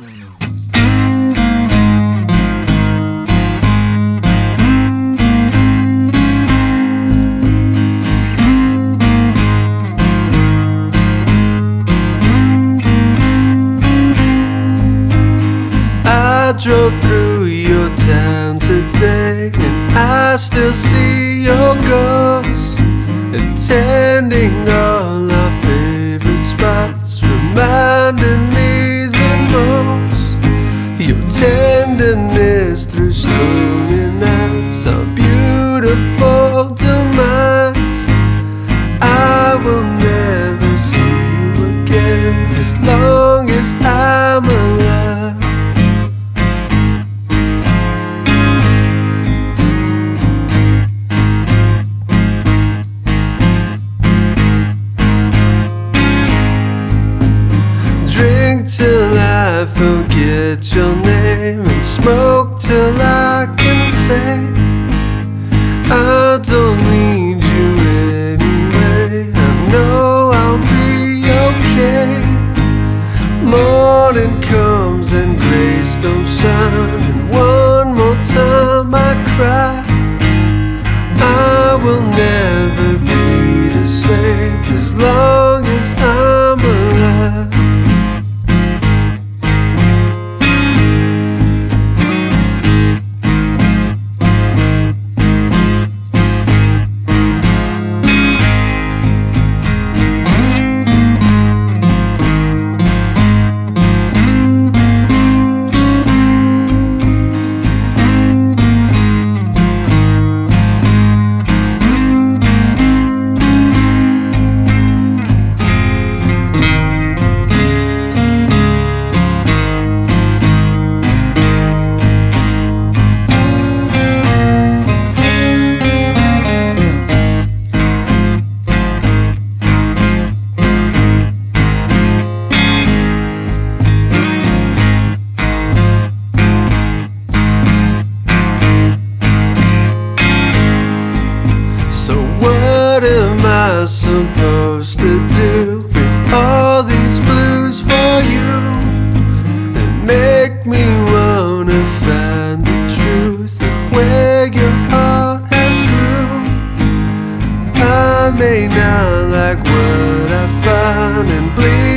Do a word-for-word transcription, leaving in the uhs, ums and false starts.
I drove through your town today, and I still see your ghost, attending all our favorite spots, reminding me the most. Your tenderness through stormy nights are beautiful demise. I will never see you again as long as I'm alive. Drink till I forget your name, and smoke till I can say I don't need you anyway. I know I'll be okay. Morning comes and grace don't shine, and one more time I cry. I will never be the same as long as I'm alive. What am I supposed to do with all these blues for you that make me wanna find the truth of where your heart has grew? I may not like what I find and bleed